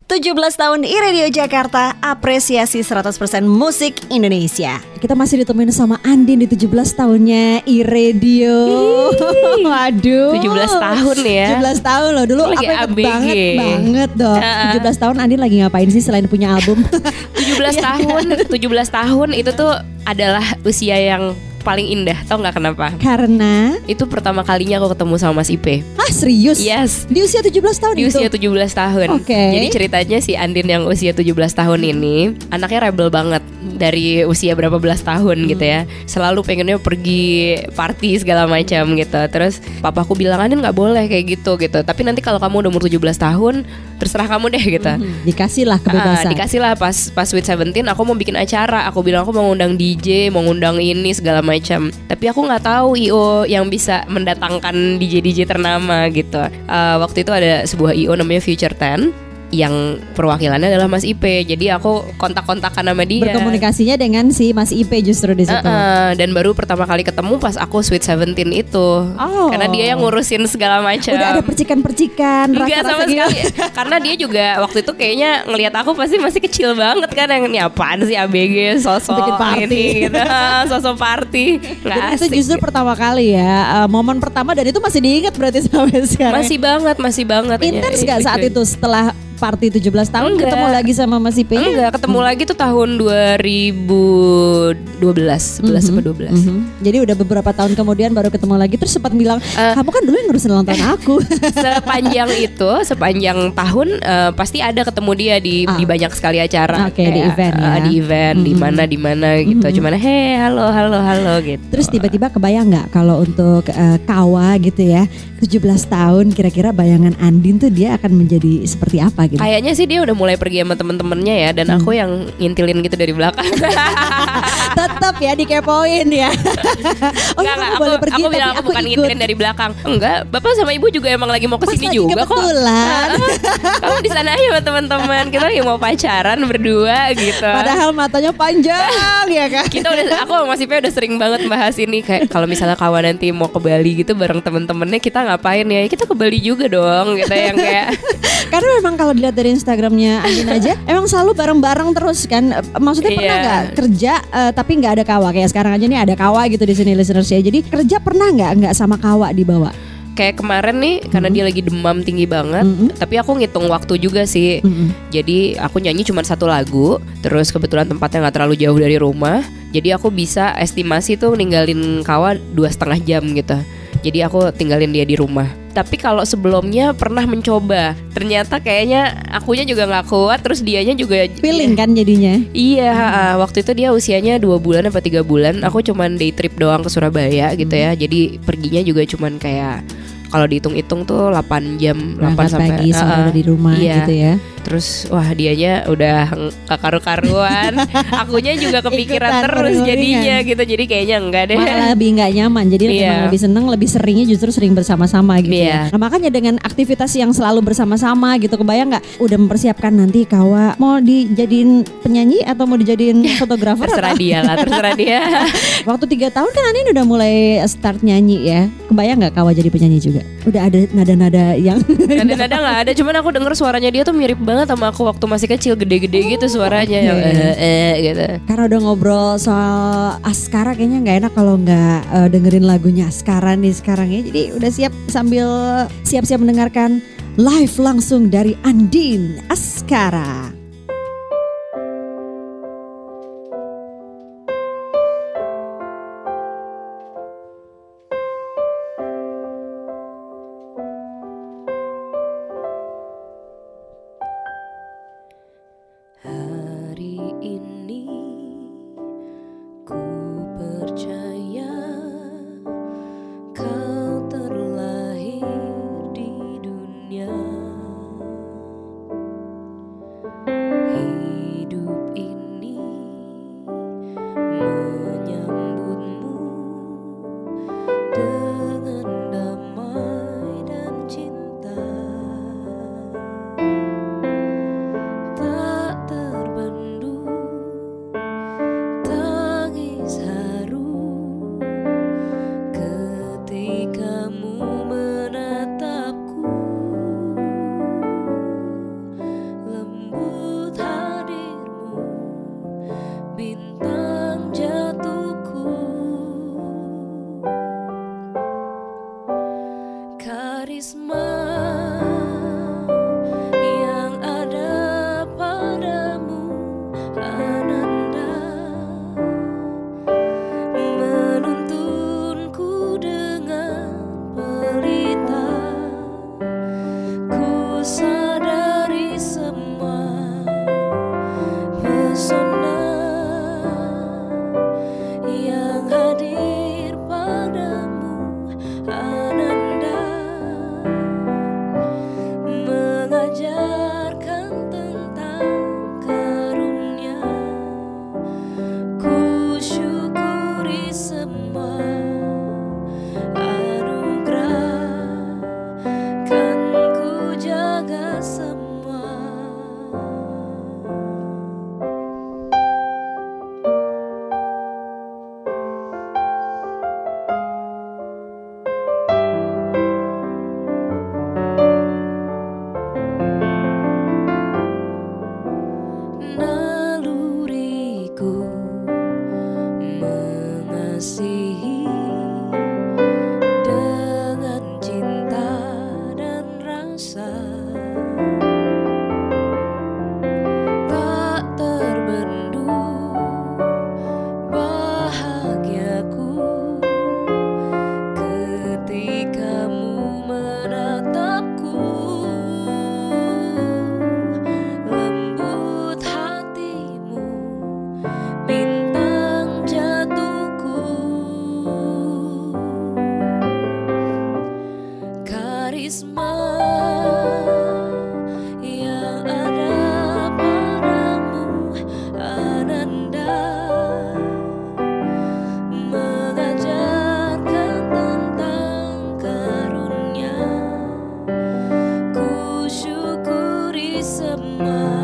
17 tahun iRadio Jakarta, apresiasi 100% musik Indonesia. Kita masih ditemuin sama Andin di 17 tahunnya iRadio. Waduh, 17 tahun ya. 17 tahun loh, dulu lagi aku ABG. banget dong. 17 tahun Andin lagi ngapain sih selain punya album? 17 tahun itu tuh adalah usia yang paling indah, tau gak kenapa? Karena itu pertama kalinya aku ketemu sama Mas Ipe. ah serius? Yes. Di usia 17 tahun Di itu? usia 17 tahun. Oke. Jadi ceritanya si Andin yang usia 17 tahun ini anaknya rebel banget. Dari usia berapa belas tahun gitu ya. Selalu pengennya pergi party segala macam gitu. Terus papaku bilang, Andin gak boleh kayak gitu. Tapi nanti kalau kamu udah umur 17 tahun terserah kamu deh gitu. Dikasih lah kebebasan. Dikasih lah pas Sweet 17 aku mau bikin acara. Aku bilang aku mau ngundang DJ, mau ngundang ini segala macam. Tapi aku nggak tahu IO yang bisa mendatangkan DJ ternama gitu. Waktu itu ada sebuah IO namanya Future 10 yang perwakilannya adalah Mas Ipe. Jadi aku kontak-kontakan sama dia. Berkomunikasinya dengan si Mas Ipe justru di situ. Dan baru pertama kali ketemu pas aku Sweet 17 itu. Karena dia yang ngurusin segala macam. Udah ada percikan-percikan Enggak sama sekali. Karena dia juga waktu itu kayaknya ngelihat aku pasti masih kecil banget kan, yang ini apaan sih ABG sosok bikin party ini gitu. Sosok party. Nggak Jadi asik. itu justru pertama kali ya, momen pertama, dan itu masih diingat berarti sampai sekarang. Masih banget. Intens gak saat itu setelah party 17 tahun? Enggak. Ketemu lagi sama Mas Ipe? Enggak, ketemu lagi tuh tahun 2012, 11 atau 12. Jadi udah beberapa tahun kemudian baru ketemu lagi. Terus sempat bilang, kamu kan dulu yang ngurusin ulang tahun aku. Sepanjang tahun pasti ada ketemu dia di banyak sekali acara. Oke, di event ya. Di event, di mana gitu. Cuman halo gitu. Terus tiba-tiba kebayang gak kalau untuk Kawa gitu ya, 17 tahun kira-kira bayangan Andin tuh dia akan menjadi seperti apa gitu? Kayaknya sih dia udah mulai pergi sama temen-temennya ya. Dan aku yang ngintilin gitu dari belakang. Tetap ya dikepoin ya. Enggak, aku bilang aku bukan ngintilin dari belakang. Enggak, bapak sama ibu juga emang lagi mau kesini juga kok. Kebetulan. Kamu di sana aja sama teman-teman. Kita lagi mau pacaran berdua gitu. Padahal matanya panjang ya kan. Aku sama Mas Ipe udah sering banget bahas ini, kayak kalau misalnya kawan nanti mau ke Bali gitu bareng temen-temennya, kita ngapain ya? Kita ke Bali juga dong gitu, yang kayak. Karena memang kalau dilihat dari Instagramnya Andin aja, emang selalu bareng-bareng terus kan. Maksudnya pernah nggak kerja tapi nggak ada Kawa? Kayak sekarang aja nih ada Kawa gitu di sini listeners ya. Jadi kerja pernah nggak sama Kawa dibawa? Kayak kemarin nih karena dia lagi demam tinggi banget, tapi aku ngitung waktu juga sih. Jadi aku nyanyi cuma satu lagu, terus kebetulan tempatnya nggak terlalu jauh dari rumah, jadi aku bisa estimasi tuh ninggalin Kawa 2,5 jam gitu. Jadi aku tinggalin dia di rumah. Tapi kalau sebelumnya pernah mencoba, ternyata kayaknya akunya juga nggak kuat, terus dianya juga feeling kan jadinya. Iya, waktu itu dia usianya 2 bulan apa 3 bulan. Aku cuman day trip doang ke Surabaya gitu ya. Jadi perginya juga cuman kayak, kalau dihitung-hitung tuh 8 jam, 8 sampai pagi sore di rumah gitu ya. Terus wah dianya udah gak karu-karuan. Akunya juga kepikiran terus jadinya gitu. Jadi kayaknya enggak deh. Malah lebih gak nyaman. Jadi emang lebih seneng, lebih seringnya justru sering bersama-sama gitu ya. Nah makanya dengan aktivitas yang selalu bersama-sama gitu, kebayang gak udah mempersiapkan nanti Kawa mau dijadiin penyanyi atau mau dijadiin fotografer? Terserah dia lah, terserah dia. Waktu 3 tahun kan Andin udah mulai start nyanyi ya. Kebayang gak Kawa jadi penyanyi juga? Udah ada nada-nada yang nada-nada gak ada, cuman aku denger suaranya dia tuh mirip banget sama aku waktu masih kecil, gede-gede gitu suaranya. Yang gitu. Karena udah ngobrol soal Askara, kayaknya gak enak kalau gak dengerin lagunya Askara nih sekarang ya. Jadi udah siap-siap mendengarkan live langsung dari Andin, Askara. semua.